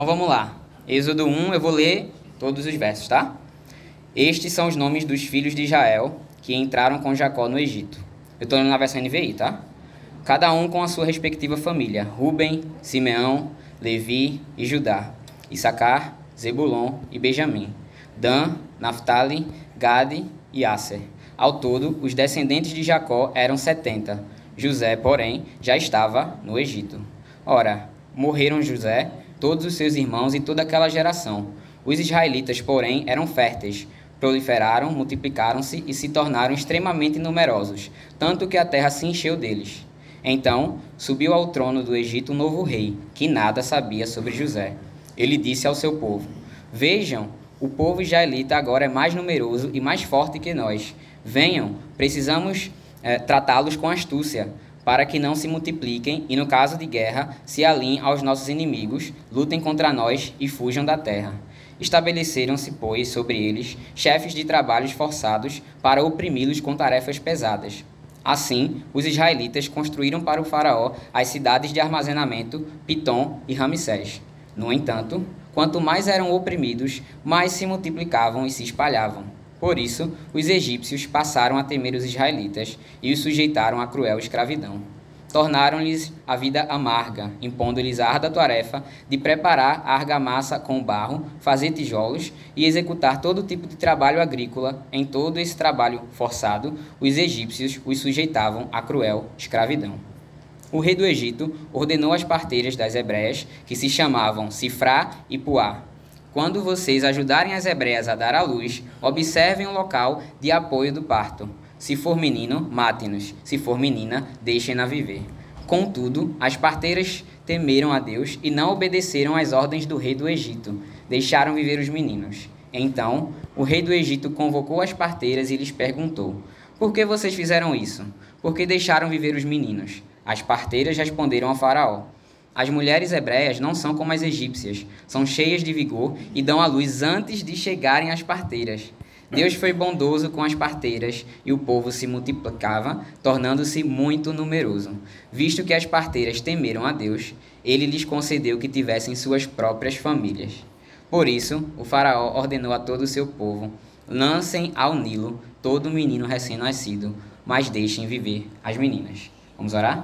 Então vamos lá. Êxodo 1, eu vou ler todos os versos, tá? Estes são os nomes dos filhos de Israel que entraram com Jacó no Egito. Eu estou lendo na versão NVI, tá? Cada um com a sua respectiva família: Ruben, Simeão, Levi e Judá, Issacar, Zebulon e Benjamim, Dan, Naphtali, Gade e Asser. Ao todo, os descendentes de Jacó eram 70. José, porém, já estava no Egito. Ora, morreram José, todos os seus irmãos e toda aquela geração. Os israelitas, porém, eram férteis, proliferaram, multiplicaram-se e se tornaram extremamente numerosos, tanto que a terra se encheu deles. Então subiu ao trono do Egito um novo rei, que nada sabia sobre José. Ele disse ao seu povo: Vejam, o povo israelita agora é mais numeroso e mais forte que nós. Venham, precisamos tratá-los com astúcia, para que não se multipliquem e, no caso de guerra, se aliem aos nossos inimigos, lutem contra nós e fujam da terra. Estabeleceram-se, pois, sobre eles chefes de trabalhos forçados para oprimi-los com tarefas pesadas. Assim, os israelitas construíram para o faraó as cidades de armazenamento Pitom e Ramsés. No entanto, quanto mais eram oprimidos, mais se multiplicavam e se espalhavam. Por isso, os egípcios passaram a temer os israelitas e os sujeitaram à cruel escravidão. Tornaram-lhes a vida amarga, impondo-lhes a árdua tarefa de preparar a argamassa com barro, fazer tijolos e executar todo tipo de trabalho agrícola. Em todo esse trabalho forçado, os egípcios os sujeitavam à cruel escravidão. O rei do Egito ordenou às parteiras das hebreias, que se chamavam Sifrá e Puá: Quando vocês ajudarem as hebreias a dar à luz, observem o local de apoio do parto. Se for menino, matem-nos. Se for menina, deixem-na viver. Contudo, as parteiras temeram a Deus e não obedeceram às ordens do rei do Egito. Deixaram viver os meninos. Então, o rei do Egito convocou as parteiras e lhes perguntou: Por que vocês fizeram isso? Por que deixaram viver os meninos? As parteiras responderam ao faraó: As mulheres hebreias não são como as egípcias, são cheias de vigor e dão à luz antes de chegarem às parteiras. Deus foi bondoso com as parteiras e o povo se multiplicava, tornando-se muito numeroso. Visto que as parteiras temeram a Deus, ele lhes concedeu que tivessem suas próprias famílias. Por isso, o faraó ordenou a todo o seu povo: Lancem ao Nilo todo menino recém-nascido, mas deixem viver as meninas. Vamos orar?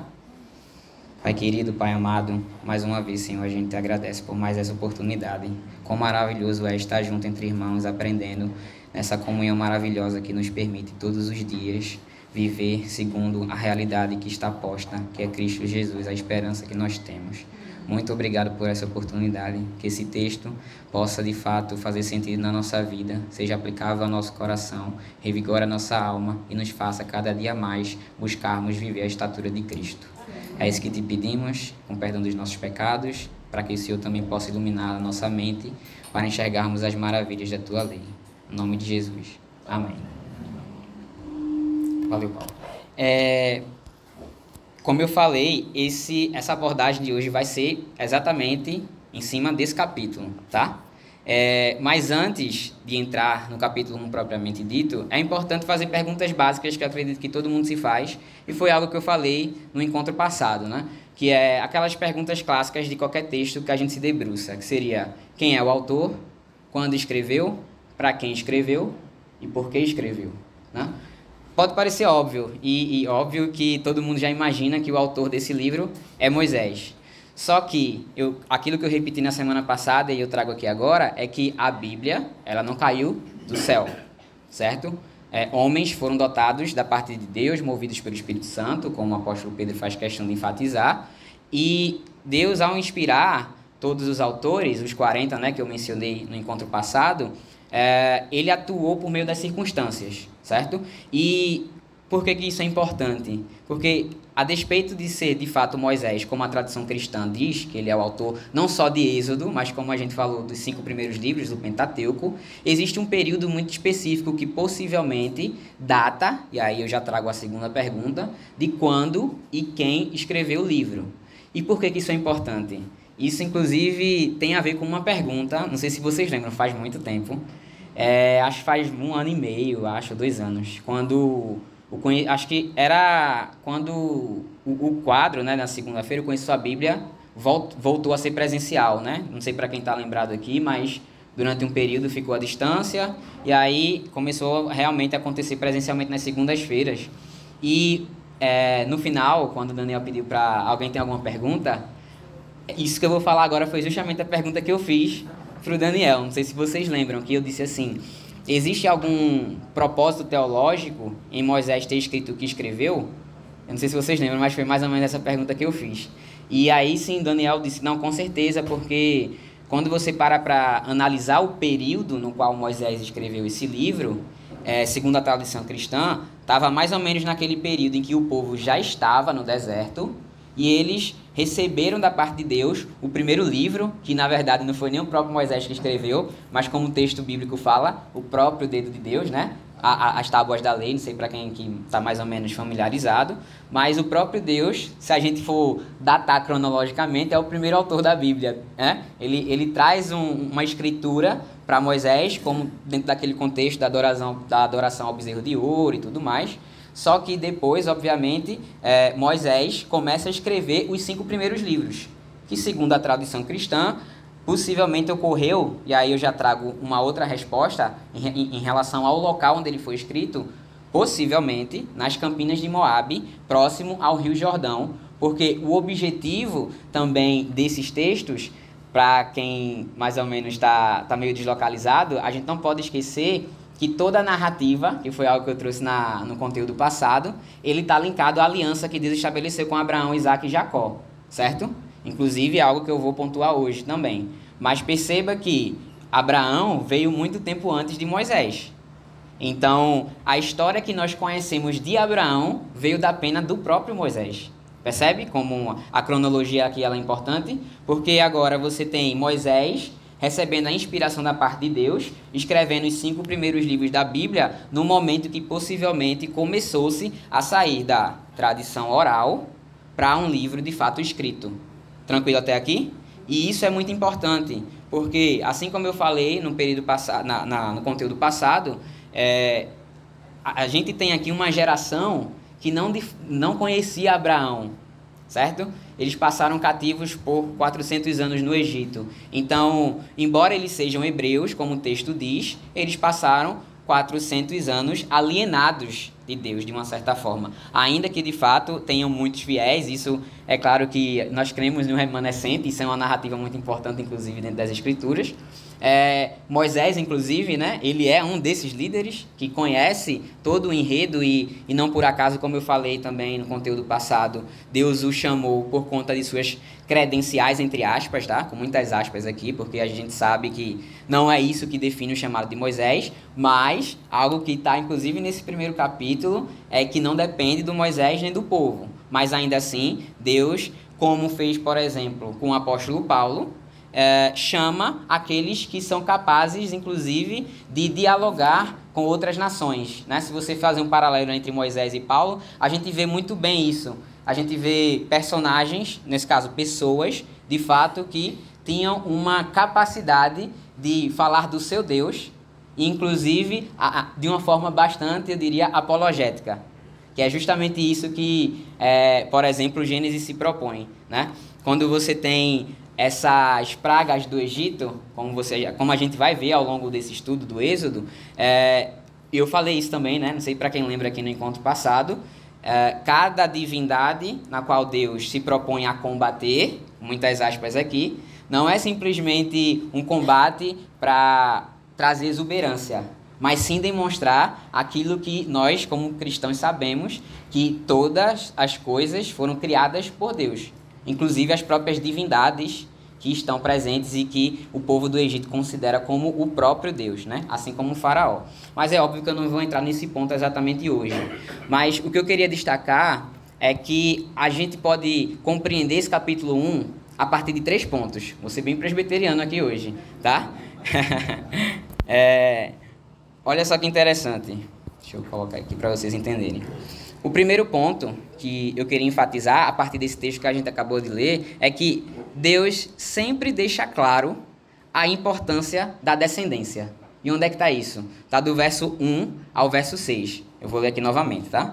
Pai querido, Pai amado, mais uma vez, Senhor, a gente te agradece por mais essa oportunidade. Quão maravilhoso é estar junto entre irmãos, aprendendo nessa comunhão maravilhosa que nos permite todos os dias viver segundo a realidade que está posta, que é Cristo Jesus, a esperança que nós temos. Muito obrigado por essa oportunidade, que esse texto possa de fato fazer sentido na nossa vida, seja aplicável ao nosso coração, revigore a nossa alma e nos faça cada dia mais buscarmos viver a estatura de Cristo. É isso que te pedimos, com perdão dos nossos pecados, para que o Senhor também possa iluminar a nossa mente, para enxergarmos as maravilhas da Tua lei. Em nome de Jesus. Amém. Valeu, Paulo. Como eu falei, essa abordagem de hoje vai ser exatamente em cima desse capítulo, tá? Mas antes de entrar no capítulo 1 propriamente dito, é importante fazer perguntas básicas que eu acredito que todo mundo se faz, e foi algo que eu falei no encontro passado, né? Que é aquelas perguntas clássicas de qualquer texto que a gente se debruça, que seria: quem é o autor, quando escreveu, para quem escreveu e por que escreveu, né? Pode parecer óbvio, e óbvio que todo mundo já imagina que o autor desse livro é Moisés. Só que aquilo que eu repeti na semana passada e eu trago aqui agora é que a Bíblia, ela não caiu do céu, certo? Homens foram dotados da parte de Deus, movidos pelo Espírito Santo, como o apóstolo Pedro faz questão de enfatizar, e Deus, ao inspirar todos os autores, os 40, né, que eu mencionei no encontro passado, ele atuou por meio das circunstâncias, certo? E por que isso é importante? Porque, a despeito de ser, de fato, Moisés, como a tradição cristã diz, que ele é o autor não só de Êxodo, mas como a gente falou, dos 5 primeiros livros do Pentateuco, existe um período muito específico que possivelmente data, e aí eu já trago a segunda pergunta, de quando e quem escreveu o livro. E por que isso é importante? Isso, inclusive, tem a ver com uma pergunta, não sei se vocês lembram, faz muito tempo, acho que faz 1 ano e meio, 2 anos, quando acho que era quando o quadro, né, na segunda-feira, eu conheço a Bíblia, voltou a ser presencial, né? Não sei para quem está lembrado aqui, mas durante um período ficou à distância e aí começou realmente a acontecer presencialmente nas segundas-feiras. E no final, quando o Daniel pediu para alguém ter alguma pergunta, isso que eu vou falar agora foi justamente a pergunta que eu fiz para o Daniel. Não sei se vocês lembram, que eu disse assim: existe algum propósito teológico em Moisés ter escrito o que escreveu? Eu não sei se vocês lembram, mas foi mais ou menos essa pergunta que eu fiz. E aí sim, Daniel disse: não, com certeza, porque quando você para analisar o período no qual Moisés escreveu esse livro, segundo a tradição cristã, estava mais ou menos naquele período em que o povo já estava no deserto e eles receberam da parte de Deus o primeiro livro, que na verdade não foi nem o próprio Moisés que escreveu, mas como o texto bíblico fala, o próprio dedo de Deus, né? As tábuas da lei, não sei para quem está mais ou menos familiarizado, mas o próprio Deus, se a gente for datar cronologicamente, é o primeiro autor da Bíblia, né? Ele traz uma escritura para Moisés, como dentro daquele contexto da adoração ao bezerro de ouro e tudo mais. Só que depois, obviamente, Moisés começa a escrever os 5 primeiros livros, que segundo a tradição cristã, possivelmente ocorreu, e aí eu já trago uma outra resposta em relação ao local onde ele foi escrito, possivelmente nas Campinas de Moabe, próximo ao Rio Jordão, porque o objetivo também desses textos, para quem mais ou menos está meio deslocalizado, a gente não pode esquecer que toda a narrativa, que foi algo que eu trouxe no conteúdo passado, ele está linkado à aliança que Deus estabeleceu com Abraão, Isaac e Jacó, certo? Inclusive é algo que eu vou pontuar hoje também. Mas perceba que Abraão veio muito tempo antes de Moisés. Então, a história que nós conhecemos de Abraão veio da pena do próprio Moisés. Percebe como a cronologia aqui ela é importante? Porque agora você tem Moisés recebendo a inspiração da parte de Deus, escrevendo os 5 primeiros livros da Bíblia, no momento que possivelmente começou-se a sair da tradição oral para um livro de fato escrito. Tranquilo até aqui? E isso é muito importante, porque assim como eu falei no período passado, no conteúdo passado, a gente tem aqui uma geração que não conhecia Abraão, certo? Eles passaram cativos por 400 anos no Egito. Então, embora eles sejam hebreus, como o texto diz, eles passaram 400 anos alienados de Deus, de uma certa forma. Ainda que, de fato, tenham muitos fiéis, isso é claro que nós cremos no remanescente, isso é uma narrativa muito importante, inclusive, dentro das Escrituras. Moisés, inclusive, né, ele é um desses líderes que conhece todo o enredo e não por acaso, como eu falei também no conteúdo passado, Deus o chamou por conta de suas credenciais, entre aspas, tá? Com muitas aspas aqui, porque a gente sabe que não é isso que define o chamado de Moisés, mas algo que está, inclusive, nesse primeiro capítulo é que não depende do Moisés nem do povo, mas ainda assim, Deus, como fez, por exemplo, com o apóstolo Paulo, chama aqueles que são capazes, inclusive, de dialogar com outras nações, né? Se você fazer um paralelo entre Moisés e Paulo, a gente vê muito bem isso. A gente vê personagens, nesse caso, pessoas, de fato, que tinham uma capacidade de falar do seu Deus, inclusive de uma forma bastante, eu diria, apologética, que é justamente isso que, por exemplo, o Gênesis se propõe, né? Quando você tem essas pragas do Egito, como a gente vai ver ao longo desse estudo do Êxodo, eu falei isso também, né? Não sei para quem lembra aqui no encontro passado, cada divindade na qual Deus se propõe a combater, muitas aspas aqui, não é simplesmente um combate para trazer exuberância, mas sim demonstrar aquilo que nós, como cristãos, sabemos, que todas as coisas foram criadas por Deus, inclusive as próprias divindades que estão presentes e que o povo do Egito considera como o próprio Deus, né? Assim como o faraó. Mas é óbvio que eu não vou entrar nesse ponto exatamente hoje. Mas o que eu queria destacar é que a gente pode compreender esse capítulo 1 a partir de 3 pontos. Vou ser bem presbiteriano aqui hoje, tá? Olha só que interessante. Deixa eu colocar aqui para vocês entenderem. O primeiro ponto que eu queria enfatizar, a partir desse texto que a gente acabou de ler, é que Deus sempre deixa claro a importância da descendência. E onde é que está isso? Está do verso 1 ao verso 6. Eu vou ler aqui novamente, tá?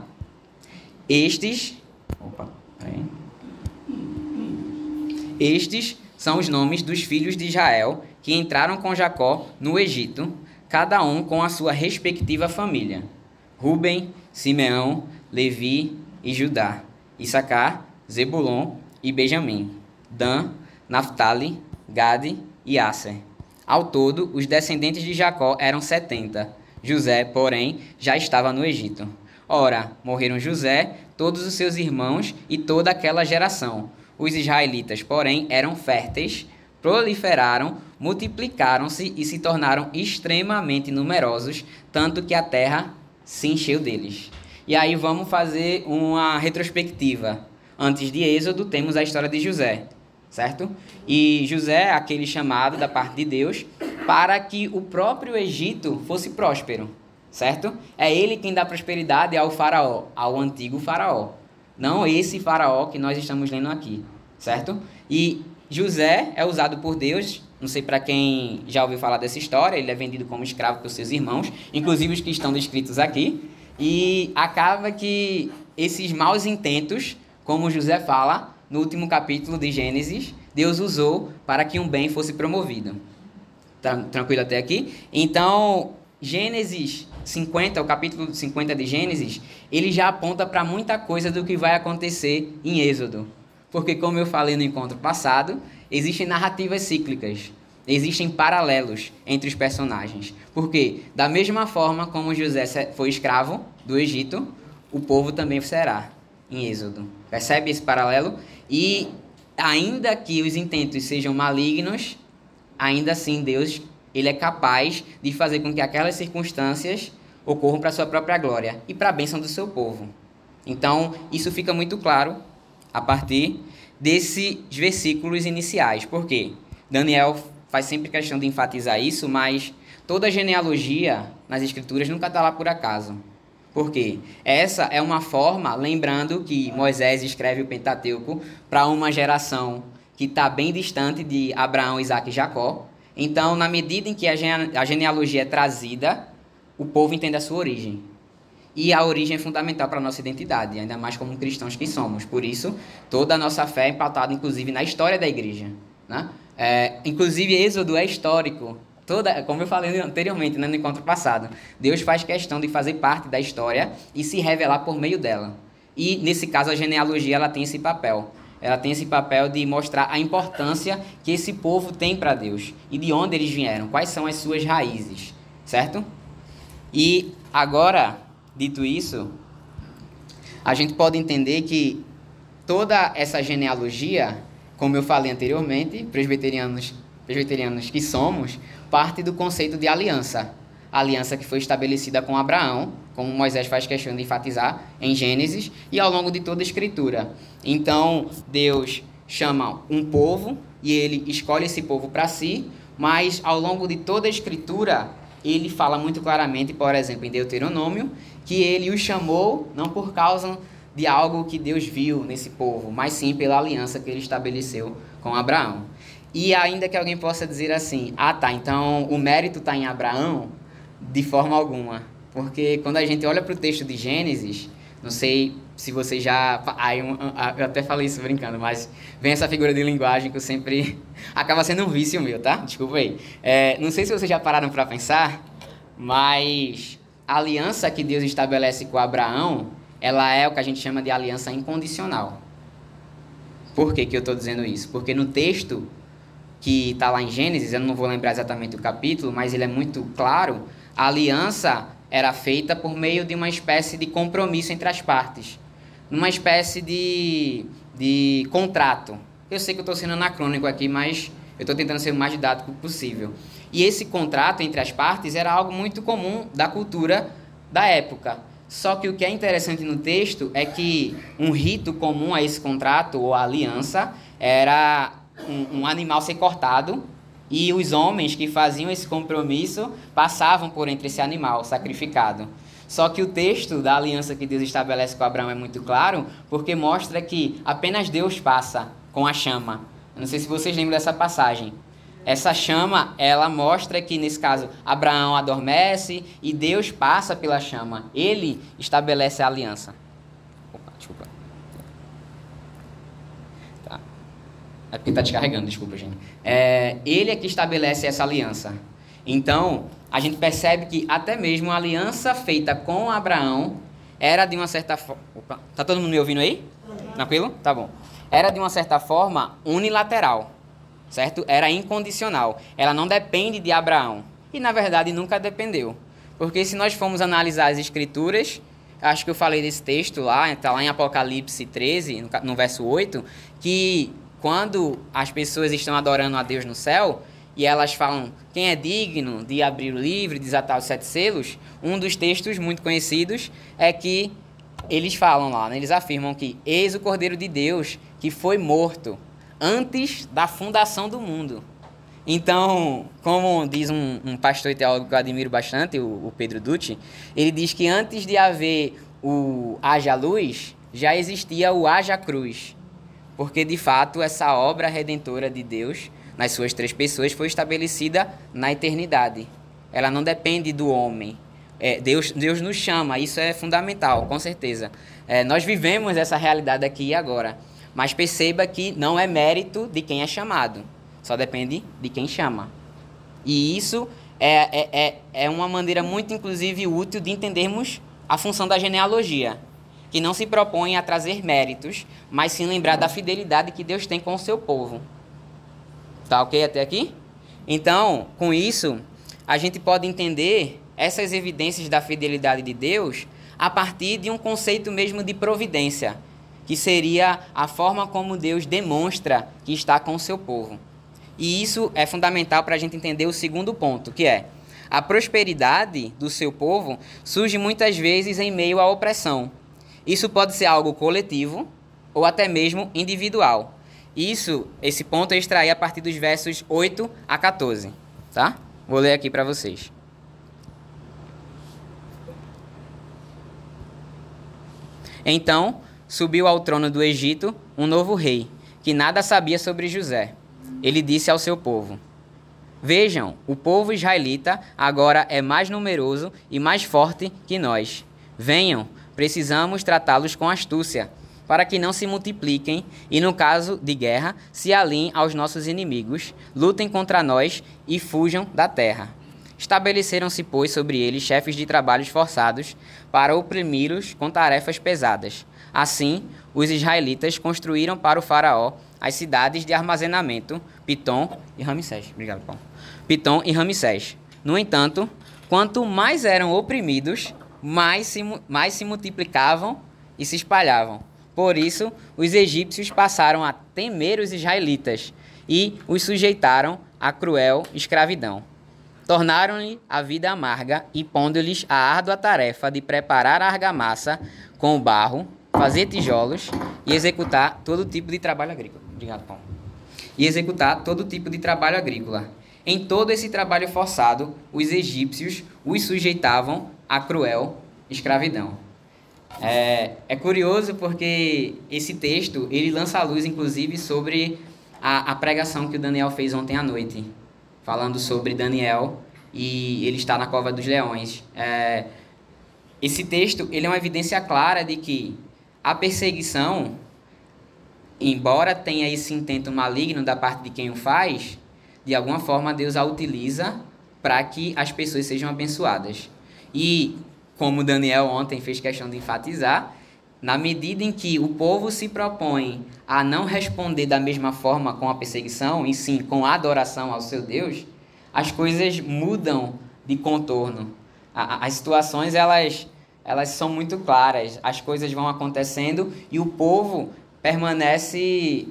Estes são os nomes dos filhos de Israel que entraram com Jacó no Egito, cada um com a sua respectiva família: Ruben, Simeão, Levi e Judá, Issacar, Zebulon e Benjamim, Dan, Naftali, Gade e Asser. Ao todo, os descendentes de Jacó eram 70. José, porém, já estava no Egito. Ora, morreram José, todos os seus irmãos e toda aquela geração. Os israelitas, porém, eram férteis, proliferaram, multiplicaram-se e se tornaram extremamente numerosos, tanto que a terra se encheu deles. E aí vamos fazer uma retrospectiva. Antes de Êxodo, temos a história de José, certo? E José é aquele chamado da parte de Deus para que o próprio Egito fosse próspero, certo? É ele quem dá prosperidade ao faraó, ao antigo faraó. Não esse faraó que nós estamos lendo aqui, certo? E José é usado por Deus, não sei para quem já ouviu falar dessa história, ele é vendido como escravo por seus irmãos, inclusive os que estão descritos aqui, e acaba que esses maus intentos, como José fala no último capítulo de Gênesis, Deus usou para que um bem fosse promovido. Tranquilo até aqui? Então, Gênesis 50, o capítulo 50 de Gênesis, ele já aponta para muita coisa do que vai acontecer em Êxodo. Porque, como eu falei no encontro passado, existem narrativas cíclicas, existem paralelos entre os personagens. Porque, da mesma forma como José foi escravo do Egito, o povo também será em Êxodo. Percebe esse paralelo? E, ainda que os intentos sejam malignos, ainda assim Deus ele é capaz de fazer com que aquelas circunstâncias ocorram para a sua própria glória e para a bênção do seu povo. Então, isso fica muito claro a partir desses versículos iniciais. Por quê? Daniel faz sempre questão de enfatizar isso, mas toda genealogia nas Escrituras nunca está lá por acaso. Por quê? Essa é uma forma, lembrando que Moisés escreve o Pentateuco para uma geração que está bem distante de Abraão, Isaque e Jacó. Então, na medida em que a genealogia é trazida, o povo entende a sua origem. E a origem é fundamental para a nossa identidade, ainda mais como cristãos que somos. Por isso, toda a nossa fé é pautada, inclusive, na história da igreja, né? Inclusive, Êxodo é histórico. Como eu falei anteriormente, né, no encontro passado, Deus faz questão de fazer parte da história e se revelar por meio dela. E, nesse caso, a genealogia ela tem esse papel. Ela tem esse papel de mostrar a importância que esse povo tem para Deus e de onde eles vieram, quais são as suas raízes, certo? E agora, dito isso, a gente pode entender que toda essa genealogia, como eu falei anteriormente, presbiterianos que somos, parte do conceito de aliança. A aliança que foi estabelecida com Abraão, como Moisés faz questão de enfatizar em Gênesis e ao longo de toda a Escritura. Então, Deus chama um povo e ele escolhe esse povo para si, mas ao longo de toda a Escritura, ele fala muito claramente, por exemplo, em Deuteronômio, que ele os chamou não por causa de algo que Deus viu nesse povo, mas sim pela aliança que ele estabeleceu com Abraão. E ainda que alguém possa dizer assim, então o mérito está em Abraão, de forma alguma. Porque quando a gente olha para o texto de Gênesis, não sei se você já... eu até falei isso brincando, mas vem essa figura de linguagem que eu sempre... acaba sendo um vício meu, tá? Desculpa aí. Não sei se vocês já pararam para pensar, mas a aliança que Deus estabelece com Abraão, ela é o que a gente chama de aliança incondicional. Por que eu estou dizendo isso? Porque no texto que está lá em Gênesis, eu não vou lembrar exatamente o capítulo, mas ele é muito claro, a aliança era feita por meio de uma espécie de compromisso entre as partes. Numa espécie de contrato. Eu sei que eu estou sendo anacrônico aqui, mas eu estou tentando ser o mais didático possível. E esse contrato entre as partes era algo muito comum da cultura da época. Só que o que é interessante no texto é que um rito comum a esse contrato ou aliança era um animal ser cortado e os homens que faziam esse compromisso passavam por entre esse animal sacrificado. Só que o texto da aliança que Deus estabelece com Abraão é muito claro, porque mostra que apenas Deus passa com a chama. Eu não sei se vocês lembram dessa passagem. Essa chama, ela mostra que, nesse caso, Abraão adormece e Deus passa pela chama. Ele estabelece a aliança. Opa, desculpa. Tá. É porque está descarregando, desculpa, gente. Ele é que estabelece essa aliança. Então, a gente percebe que até mesmo a aliança feita com Abraão era de uma certa forma... Tá todo mundo me ouvindo aí? Tranquilo? Tá bom. Era de uma certa forma unilateral, certo? Era incondicional. Ela não depende de Abraão. E, na verdade, nunca dependeu. Porque se nós formos analisar as escrituras, acho que eu falei desse texto lá, está lá em Apocalipse 13, no verso 8, que quando as pessoas estão adorando a Deus no céu, e elas falam, quem é digno de abrir o livro e desatar os 7 selos, um dos textos muito conhecidos é que eles falam lá, né? Eles afirmam que eis o Cordeiro de Deus que foi morto antes da fundação do mundo. Então, como diz um pastor e teólogo que eu admiro bastante, o Pedro Dutti, ele diz que antes de haver o haja luz, já existia o haja cruz. Porque, de fato, essa obra redentora de Deus, nas suas 3 pessoas, foi estabelecida na eternidade. Ela não depende do homem. Deus nos chama, isso é fundamental, com certeza. Nós vivemos essa realidade aqui e agora. Mas perceba que não é mérito de quem é chamado. Só depende de quem chama. E isso é uma maneira muito, inclusive, útil de entendermos a função da genealogia, que não se propõe a trazer méritos, mas sim lembrar da fidelidade que Deus tem com o seu povo. Tá ok até aqui? Então, com isso, a gente pode entender essas evidências da fidelidade de Deus a partir de um conceito mesmo de providência, que seria a forma como Deus demonstra que está com o seu povo. E isso é fundamental para a gente entender o segundo ponto, que é a prosperidade do seu povo surge muitas vezes em meio à opressão. Isso pode ser algo coletivo ou até mesmo individual. Esse ponto eu extraí a partir dos versos 8 a 14, tá? Vou ler aqui para vocês. Então, subiu ao trono do Egito um novo rei, que nada sabia sobre José. Ele disse ao seu povo: vejam, o povo israelita agora é mais numeroso e mais forte que nós. Venham, precisamos tratá-los com astúcia, para que não se multipliquem e, no caso de guerra, se aliem aos nossos inimigos, lutem contra nós e fujam da terra. Estabeleceram-se, pois, sobre eles chefes de trabalhos forçados para oprimi-los com tarefas pesadas. Assim, os israelitas construíram para o faraó as cidades de armazenamento, Pitom e Ramsés. Obrigado, Paulo. Pitom e Ramsés. No entanto, quanto mais eram oprimidos, mais se multiplicavam e se espalhavam. Por isso, os egípcios passaram a temer os israelitas e os sujeitaram à cruel escravidão. Tornaram-lhe a vida amarga e pondo-lhes a árdua tarefa de preparar a argamassa com o barro, fazer tijolos e executar todo tipo de trabalho agrícola. Obrigado, Paulo. E executar todo tipo de trabalho agrícola. Em todo esse trabalho forçado, os egípcios os sujeitavam à cruel escravidão. É curioso porque esse texto, ele lança a luz, inclusive, sobre a pregação que o Daniel fez ontem à noite, falando sobre Daniel e ele está na cova dos leões. Esse texto, ele é uma evidência clara de que a perseguição, embora tenha esse intento maligno da parte de quem o faz, de alguma forma Deus a utiliza para que as pessoas sejam abençoadas. E, como Daniel ontem fez questão de enfatizar, na medida em que o povo se propõe a não responder da mesma forma com a perseguição, e sim com a adoração ao seu Deus, as coisas mudam de contorno. As situações, elas são muito claras, as coisas vão acontecendo e o povo permanece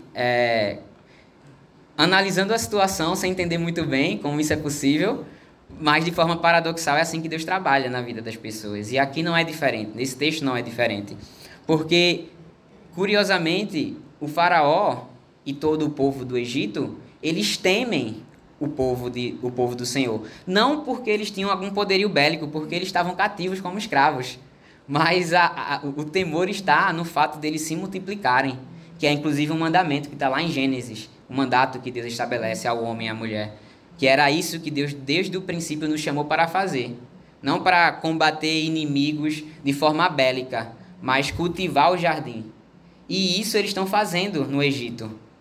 analisando a situação sem entender muito bem como isso é possível, mas de forma paradoxal é assim que Deus trabalha na vida das pessoas. E aqui não é diferente, nesse texto não é diferente. Porque, curiosamente, o faraó e todo o povo do Egito, eles temem o povo do Senhor. Não porque eles tinham algum poderio bélico, porque eles estavam cativos como escravos. Mas o temor está no fato deles se multiplicarem, que é inclusive um mandamento que está lá em Gênesis, um mandato que Deus estabelece ao homem e à mulher, que era isso que Deus desde o princípio nos chamou para fazer. Não para combater inimigos de forma bélica, mas cultivar o jardim. E isso eles estão fazendo no Egito.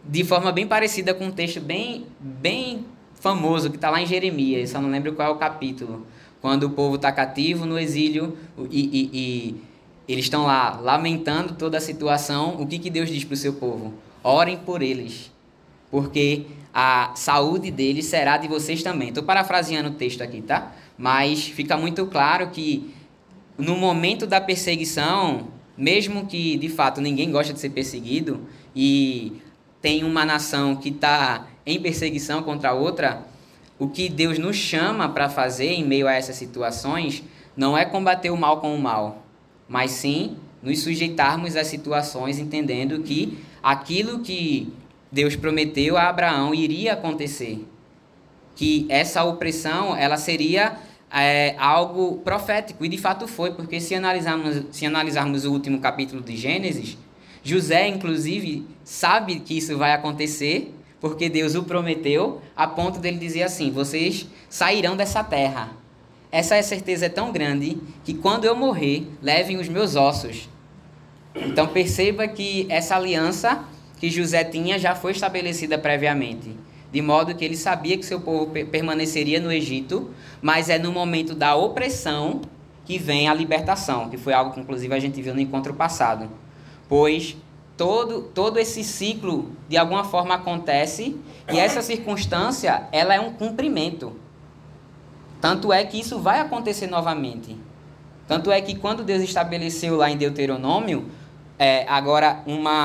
de forma bem parecida com um texto bem famoso que está lá em Jeremias, só não lembro qual é o capítulo, quando o povo está cativo no exílio e eles estão lá lamentando toda a situação. O que Deus diz para o seu povo? Orem por eles, porque a saúde deles será de vocês também. Estou parafraseando o texto aqui, tá? Mas fica muito claro que no momento da perseguição, mesmo que de fato ninguém gosta de ser perseguido e tem uma nação que está em perseguição contra a outra, o que Deus nos chama para fazer em meio a essas situações não é combater o mal com o mal, mas sim nos sujeitarmos às situações, entendendo que aquilo que Deus prometeu a Abraão iria acontecer, que essa opressão ela seria algo profético, e de fato foi, porque se analisarmos o último capítulo de Gênesis, José, inclusive, sabe que isso vai acontecer, porque Deus o prometeu, a ponto dele dizer assim: vocês sairão dessa terra. Essa certeza é tão grande que quando eu morrer, levem os meus ossos. Então perceba que essa aliança que José tinha já foi estabelecida previamente, de modo que ele sabia que seu povo permaneceria no Egito, mas é no momento da opressão que vem a libertação, que foi algo que inclusive a gente viu no encontro passado. Pois todo esse ciclo de alguma forma acontece, e essa circunstância ela é um cumprimento. Tanto é que isso vai acontecer novamente. Tanto é que quando Deus estabeleceu lá em Deuteronômio, agora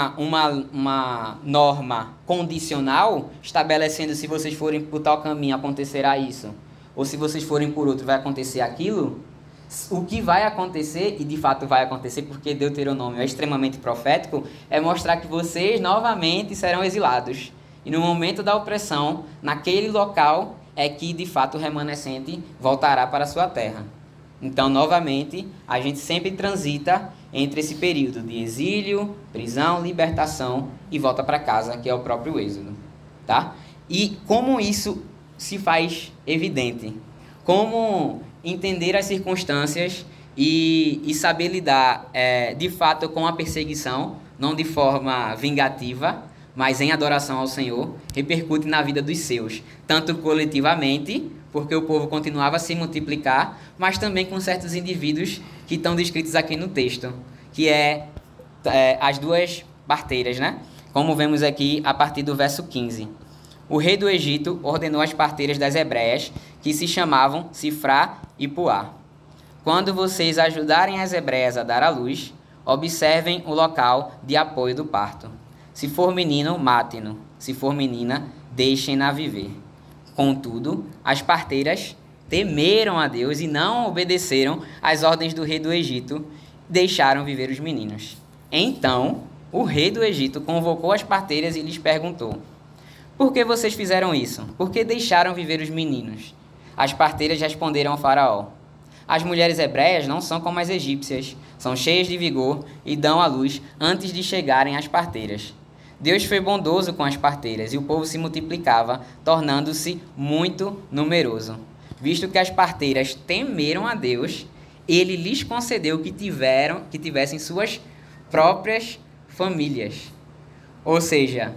uma norma condicional, estabelecendo: se vocês forem por tal caminho acontecerá isso, ou se vocês forem por outro vai acontecer aquilo. O que vai acontecer, e de fato vai acontecer porque Deuteronômio é extremamente profético, é mostrar que vocês novamente serão exilados. E no momento da opressão, naquele local, é que de fato o remanescente voltará para a sua terra. Então, novamente, a gente sempre transita entre esse período de exílio, prisão, libertação e volta para casa, que é o próprio Êxodo. Tá? E como isso se faz evidente? Como entender as circunstâncias e saber lidar de fato com a perseguição, não de forma vingativa, mas em adoração ao Senhor, repercute na vida dos seus, tanto coletivamente, porque o povo continuava a se multiplicar, mas também com certos indivíduos que estão descritos aqui no texto, que as duas parteiras, né? Como vemos aqui a partir do verso 15. O rei do Egito ordenou às parteiras das hebreias, que se chamavam Sifrá e Puá: quando vocês ajudarem as hebreias a dar à luz, observem o local de apoio do parto. Se for menino, matem-no. Se for menina, deixem-na viver. Contudo, as parteiras temeram a Deus e não obedeceram às ordens do rei do Egito, deixaram viver os meninos. Então, o rei do Egito convocou as parteiras e lhes perguntou: por que vocês fizeram isso? Por que deixaram viver os meninos? As parteiras responderam ao faraó: as mulheres hebreias não são como as egípcias, são cheias de vigor e dão à luz antes de chegarem às parteiras. Deus foi bondoso com as parteiras e o povo se multiplicava, tornando-se muito numeroso. Visto que as parteiras temeram a Deus, ele lhes concedeu que tivessem suas próprias famílias. Ou seja,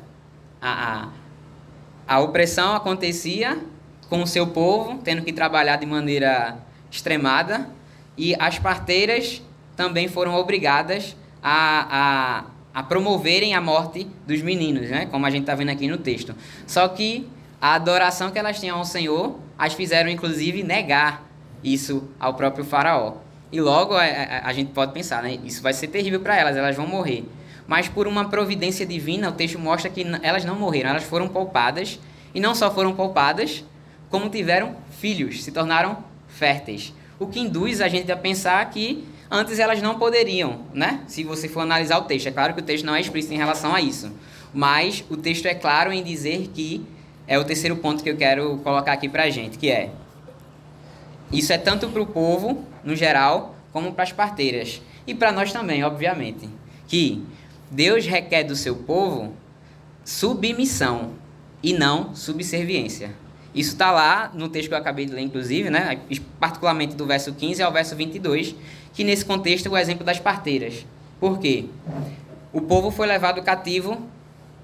a opressão acontecia com o seu povo, tendo que trabalhar de maneira extremada, e as parteiras também foram obrigadas a promoverem a morte dos meninos, né? Como a gente está vendo aqui no texto. Só que a adoração que elas tinham ao Senhor as fizeram, inclusive, negar isso ao próprio faraó. E logo a gente pode pensar, né? Isso vai ser terrível para elas vão morrer. Mas por uma providência divina, o texto mostra que elas não morreram, elas foram poupadas. E não só foram poupadas, como tiveram filhos, se tornaram férteis. O que induz a gente a pensar que antes elas não poderiam, né? Se você for analisar o texto. É claro que o texto não é explícito em relação a isso. Mas o texto é claro em dizer que é o terceiro ponto que eu quero colocar aqui pra gente, que é: isso é tanto para o povo, no geral, como para as parteiras. E para nós também, obviamente. Que Deus requer do seu povo submissão e não subserviência. Isso está lá no texto que eu acabei de ler, inclusive, né? Particularmente do verso 15 ao verso 22, que nesse contexto é o exemplo das parteiras. Por quê? O povo foi levado cativo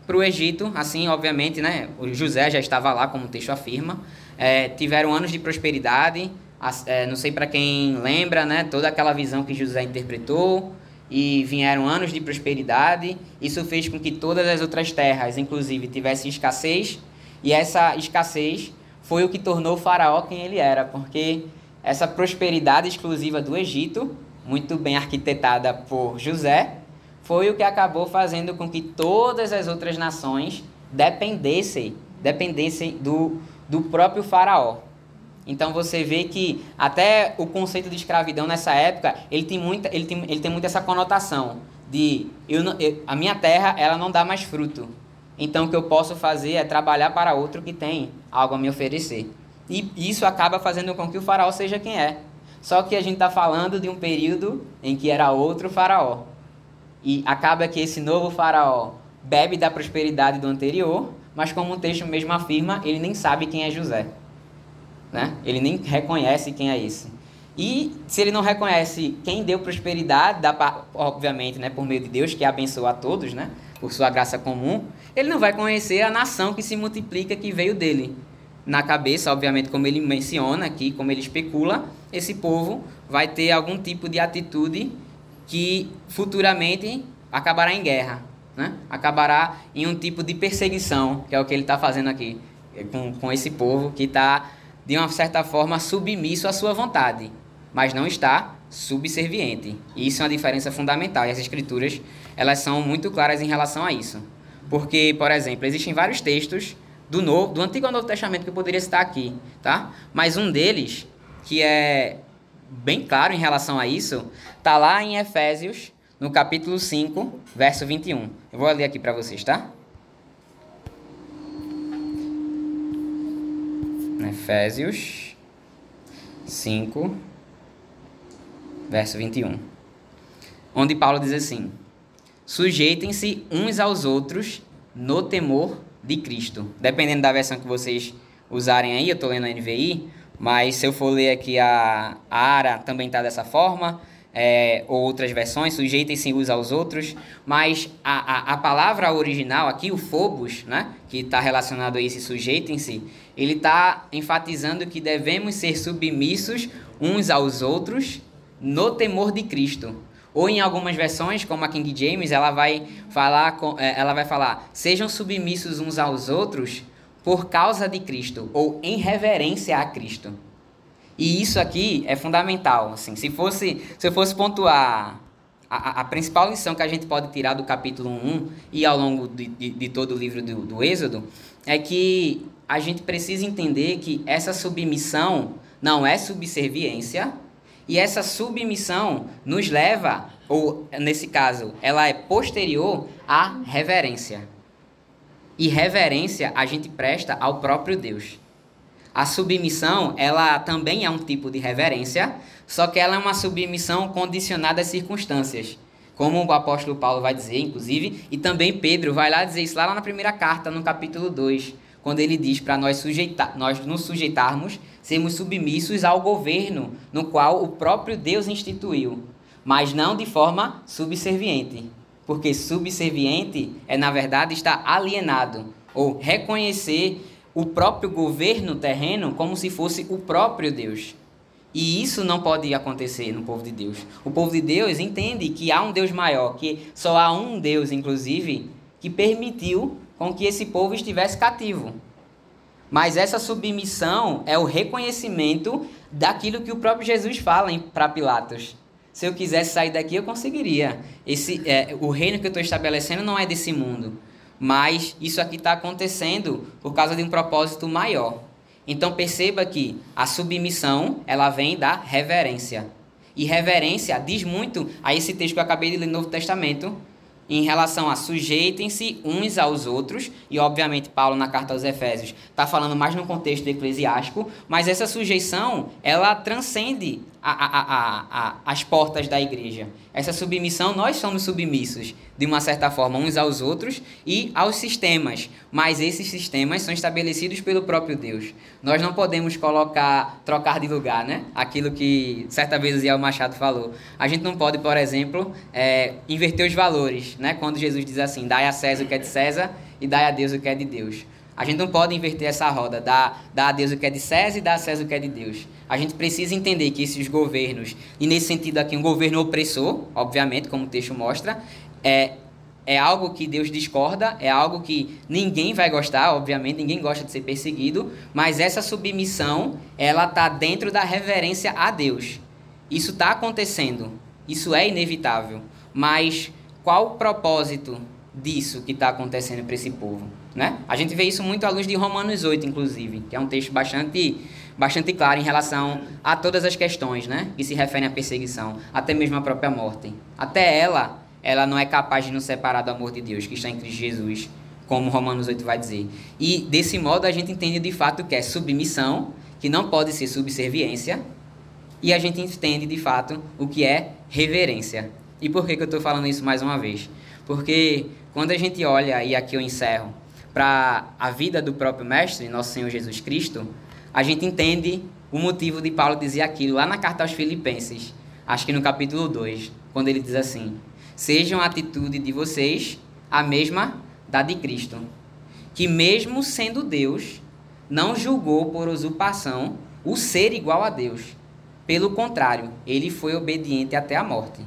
para o Egito, assim, obviamente, né? O José já estava lá, como o texto afirma. Tiveram anos de prosperidade. Não sei para quem lembra, né? Toda aquela visão que José interpretou. E vieram anos de prosperidade. Isso fez com que todas as outras terras, inclusive, tivessem escassez. E essa escassez foi o que tornou o faraó quem ele era. Porque essa prosperidade exclusiva do Egito, muito bem arquitetada por José, foi o que acabou fazendo com que todas as outras nações dependessem do próprio faraó. Então você vê que até o conceito de escravidão nessa época, ele tem muito essa conotação de a minha terra ela não dá mais fruto. Então o que eu posso fazer é trabalhar para outro que tem algo a me oferecer. E isso acaba fazendo com que o faraó seja quem é. Só que a gente está falando de um período em que era outro faraó. E acaba que esse novo faraó bebe da prosperidade do anterior, mas como o texto mesmo afirma, ele nem sabe quem é José. Né? Ele nem reconhece quem é esse. E se ele não reconhece quem deu prosperidade, obviamente, né, por meio de Deus, que abençoa a todos, né, por sua graça comum, ele não vai conhecer a nação que se multiplica, que veio dele. Na cabeça, obviamente, como ele menciona aqui, como ele especula, esse povo vai ter algum tipo de atitude que futuramente acabará em guerra, né? Acabará em um tipo de perseguição, que é o que ele está fazendo aqui, com esse povo que está, de uma certa forma, submisso à sua vontade, mas não está subserviente. E isso é uma diferença fundamental, e as escrituras elas são muito claras em relação a isso. Porque, por exemplo, existem vários textos do Antigo ao Novo Testamento que eu poderia citar aqui, tá? Mas um deles, que é bem claro em relação a isso, está lá em Efésios, no capítulo 5, verso 21. Eu vou ler aqui para vocês, tá? Efésios 5, verso 21. Onde Paulo diz assim: sujeitem-se uns aos outros no temor de Cristo. Dependendo da versão que vocês usarem aí, eu estou lendo a NVI, mas se eu for ler aqui a ARA, também está dessa forma, ou outras versões, sujeitem-se uns aos outros, mas a palavra original aqui, o phobos, né, que está relacionado a esse sujeitem-se, ele está enfatizando que devemos ser submissos uns aos outros no temor de Cristo. Ou em algumas versões, como a King James, ela vai falar, sejam submissos uns aos outros por causa de Cristo, ou em reverência a Cristo. E isso aqui é fundamental. Assim, se eu fosse pontuar a principal lição que a gente pode tirar do capítulo 1 e ao longo de todo o livro do Êxodo, é que a gente precisa entender que essa submissão não é subserviência, e essa submissão nos leva, ou nesse caso, ela é posterior à reverência. E reverência a gente presta ao próprio Deus. A submissão, ela também é um tipo de reverência, só que ela é uma submissão condicionada às circunstâncias. Como o apóstolo Paulo vai dizer, inclusive, e também Pedro vai lá dizer isso lá na primeira carta, no capítulo 2, quando ele diz para nós nos sujeitarmos, sermos submissos ao governo no qual o próprio Deus instituiu, mas não de forma subserviente, porque subserviente é, na verdade, estar alienado, ou reconhecer o próprio governo terreno como se fosse o próprio Deus. E isso não pode acontecer no povo de Deus. O povo de Deus entende que há um Deus maior, que só há um Deus, inclusive, que permitiu com que esse povo estivesse cativo. Mas essa submissão é o reconhecimento daquilo que o próprio Jesus fala para Pilatos. Se eu quisesse sair daqui, eu conseguiria. O reino que eu estou estabelecendo não é desse mundo. Mas isso aqui está acontecendo por causa de um propósito maior. Então perceba que a submissão, ela vem da reverência. E reverência diz muito a esse texto que eu acabei de ler no Novo Testamento, em relação a sujeitem-se uns aos outros, e obviamente Paulo na carta aos Efésios está falando mais no contexto eclesiástico, mas essa sujeição, ela transcende as portas da igreja. Essa submissão, nós somos submissos, de uma certa forma, uns aos outros e aos sistemas, mas esses sistemas são estabelecidos pelo próprio Deus. Nós não podemos trocar de lugar, né? Aquilo que certa vez o Zé Machado falou. A gente não pode, por exemplo, inverter os valores, né? Quando Jesus diz assim, dai a César o que é de César e dai a Deus o que é de Deus. A gente não pode inverter essa roda, dar a Deus o que é de César e dar a César o que é de Deus. A gente precisa entender que esses governos, e nesse sentido aqui, um governo opressor, obviamente, como o texto mostra, é algo que Deus discorda, é algo que ninguém vai gostar, obviamente, ninguém gosta de ser perseguido, mas essa submissão, ela está dentro da reverência a Deus. Isso está acontecendo, isso é inevitável, mas qual o propósito disso que está acontecendo para esse povo? Né? A gente vê isso muito à luz de Romanos 8, inclusive, que é um texto bastante claro em relação a todas as questões, né, que se referem à perseguição, até mesmo à própria morte. Até ela não é capaz de nos separar do amor de Deus que está em Cristo Jesus, como Romanos 8 vai dizer. E desse modo a gente entende de fato que é submissão, que não pode ser subserviência, e a gente entende de fato o que é reverência. E por que eu estou falando isso mais uma vez? Porque quando a gente olha, e aqui eu encerro, para a vida do próprio Mestre, nosso Senhor Jesus Cristo, a gente entende o motivo de Paulo dizer aquilo lá na carta aos Filipenses, acho que no capítulo 2, quando ele diz assim: sejam a atitude de vocês a mesma da de Cristo, que mesmo sendo Deus, não julgou por usurpação o ser igual a Deus. Pelo contrário, ele foi obediente até a morte,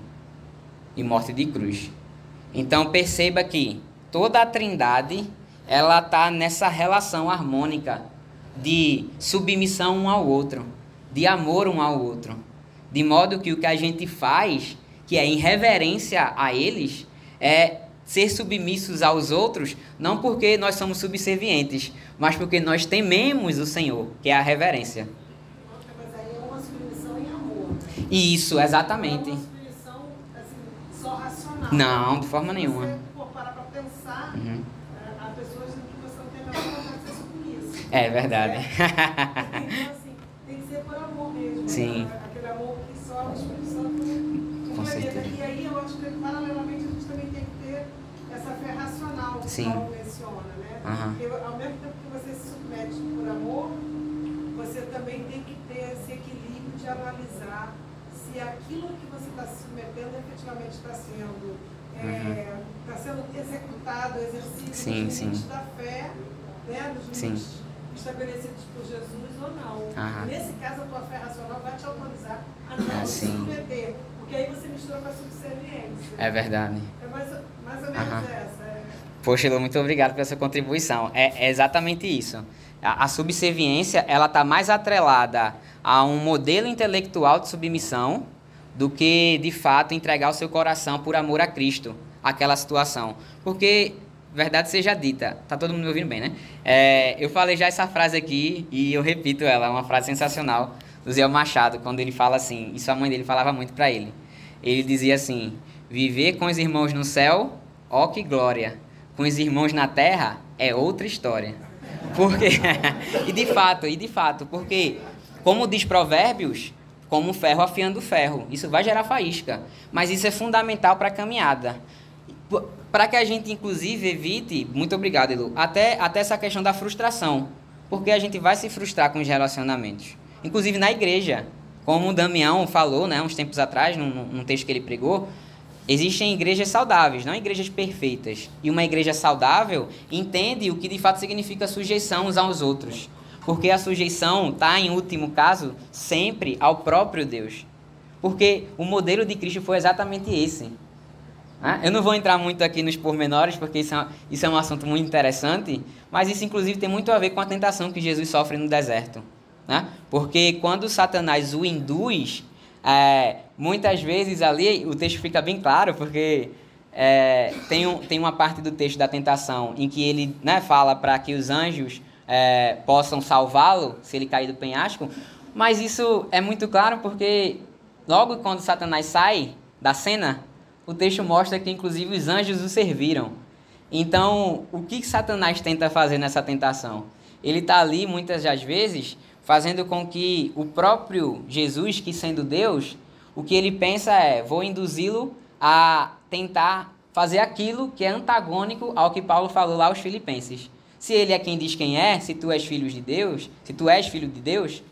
e morte de cruz. Então perceba que toda a Trindade, ela está nessa relação harmônica de submissão um ao outro, de amor um ao outro, de modo que o que a gente faz, que é em reverência a eles, é ser submissos aos outros, não porque nós somos subservientes, mas porque nós tememos o Senhor, que é a reverência. Mas aí é uma submissão em amor. Isso, exatamente. Não é uma submissão assim, só racional. Não, de forma nenhuma. Se você for parar para pensar, há pessoas que você não tem a menor vontade de ser submissa. É verdade. Então, assim, tem que ser por amor mesmo. Sim. Aquele amor que só o Espírito Santo complementa. E aí eu acho que, paralelamente, a gente também tem que ter essa fé racional que Sim. Paulo menciona, né? Porque ao mesmo tempo que você se submete por amor, você também tem que ter esse equilíbrio de analisar se aquilo que você está se submetendo efetivamente está sendo executado, exercido nos limites da fé, né? Nos limites estabelecidos por Jesus ou não. Nesse caso, a tua fé racional vai te autorizar a não se submeter, porque aí você mistura com a subserviência. É verdade. É mais ou menos essa. Poxa, Elô, muito obrigado pela sua contribuição. É exatamente isso. A subserviência, ela está mais atrelada a um modelo intelectual de submissão do que, de fato, entregar o seu coração por amor a Cristo, aquela situação. Porque, verdade seja dita, tá todo mundo me ouvindo bem, né? Eu falei já essa frase aqui e eu repito ela, é uma frase sensacional do Zé Machado, quando ele fala assim, isso a mãe dele falava muito para ele. Ele dizia assim: viver com os irmãos no céu, ó que glória. Com os irmãos na terra é outra história. Porque e de fato, porque como diz Provérbios, como o ferro afiando o ferro, isso vai gerar faísca, mas isso é fundamental para a caminhada. Para que a gente inclusive evite, muito obrigado, Elu, até essa questão da frustração, porque a gente vai se frustrar com os relacionamentos. Inclusive na igreja, como o Damião falou, né, uns tempos atrás, num texto que ele pregou, existem igrejas saudáveis, não igrejas perfeitas. E uma igreja saudável entende o que de fato significa sujeição uns aos outros. Porque a sujeição está, em último caso, sempre ao próprio Deus. Porque o modelo de Cristo foi exatamente esse. Eu não vou entrar muito aqui nos pormenores, porque isso é um assunto muito interessante, mas isso inclusive tem muito a ver com a tentação que Jesus sofre no deserto. Porque quando Satanás o induz, muitas vezes ali, o texto fica bem claro, porque tem uma parte do texto da tentação em que ele fala para que os anjos possam salvá-lo se ele cair do penhasco, mas isso é muito claro porque logo quando Satanás sai da cena, o texto mostra que inclusive os anjos o serviram. Então, o que Satanás tenta fazer nessa tentação? Ele está ali, muitas das vezes, fazendo com que o próprio Jesus, que sendo Deus, o que ele pensa vou induzi-lo a tentar fazer aquilo que é antagônico ao que Paulo falou lá aos Filipenses. Se ele é quem diz quem é, se tu és filho de Deus, se tu és filho de Deus,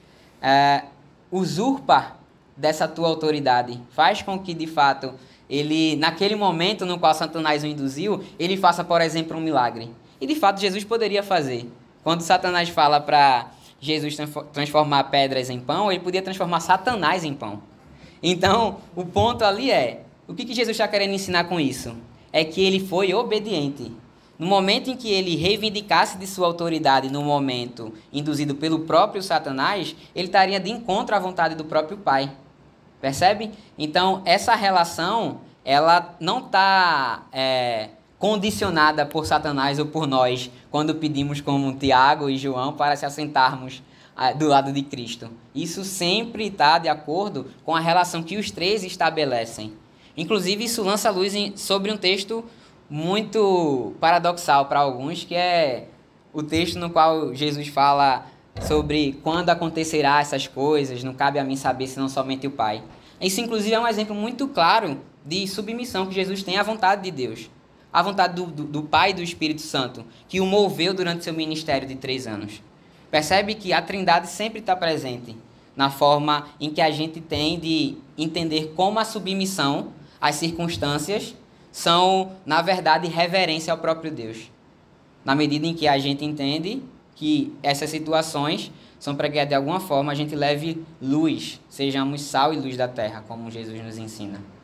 usurpa dessa tua autoridade. Faz com que, de fato, ele, naquele momento no qual Satanás o induziu, ele faça, por exemplo, um milagre. E de fato Jesus poderia fazer. Quando Satanás fala para Jesus transformar pedras em pão, ele podia transformar Satanás em pão. Então, o ponto ali é, o que Jesus está querendo ensinar com isso? É que ele foi obediente. No momento em que ele reivindicasse de sua autoridade, no momento induzido pelo próprio Satanás, ele estaria de encontro à vontade do próprio Pai. Percebe? Então, essa relação, ela não está condicionada por Satanás ou por nós, quando pedimos como Tiago e João para se assentarmos do lado de Cristo. Isso sempre está de acordo com a relação que os três estabelecem. Inclusive, isso lança luz sobre um texto muito paradoxal para alguns, que é o texto no qual Jesus fala sobre quando acontecerá essas coisas, não cabe a mim saber, senão somente o Pai. Isso, inclusive, é um exemplo muito claro de submissão que Jesus tem à vontade de Deus, à vontade do Pai e do Espírito Santo, que o moveu durante seu ministério de 3 anos. Percebe que a Trindade sempre está presente na forma em que a gente tem de entender como a submissão às circunstâncias são, na verdade, reverência ao próprio Deus. Na medida em que a gente entende que essas situações são para que, de alguma forma, a gente leve luz, sejamos sal e luz da terra, como Jesus nos ensina.